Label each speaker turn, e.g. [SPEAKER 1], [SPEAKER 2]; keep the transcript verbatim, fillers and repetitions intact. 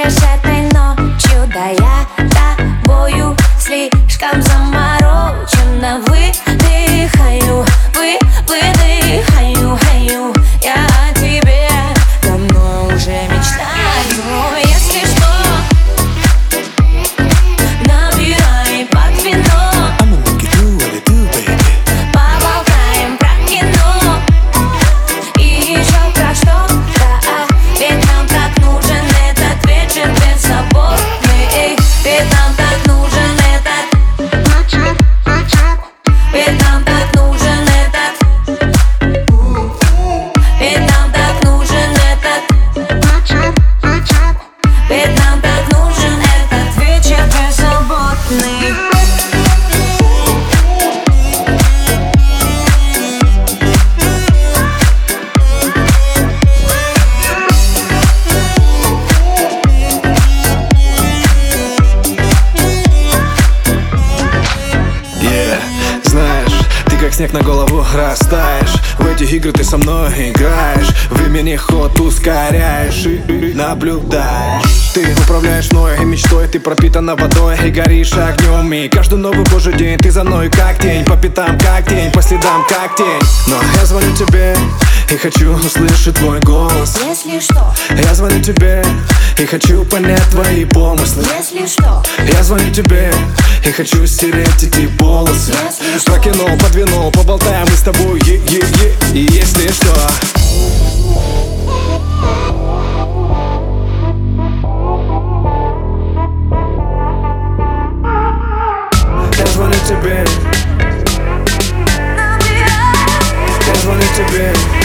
[SPEAKER 1] хочешь этой ночью, да я тобою слишком заморочена. Выдыхаю, вы, выдыхаю, хаю. Я о тебе давно уже мечтаю. Если что, набирай под вино, поболтаем про кино и еще про что-то. Ведь нам так нужен этот вечер беззаботный. Ведь нам так нужен этот вечер, вечер. Ведь нам так нужен этот. Ведь нам так нужен этот вечер, вечер. Ведь нам так нужен этот вечер беззаботный.
[SPEAKER 2] Как снег на голову растаешь, в эти игры ты со мной играешь, времени ход ускоряешь и, и наблюдаешь. Ты управляешь мной и мечтой, ты пропитана водой и горишь огнем. И каждый новый божий день ты за мной как тень, по пятам как тень, по следам как тень. Но я звоню тебе и хочу услышать твой голос.
[SPEAKER 1] Если что,
[SPEAKER 2] я звоню тебе и хочу понять твои помыслы.
[SPEAKER 1] Если что,
[SPEAKER 2] я звоню тебе и хочу стереть эти полосы. Прокинул, подвинул, поболтаем мы с тобой, е-е-е. И если что, я звоню тебе, я звоню тебе.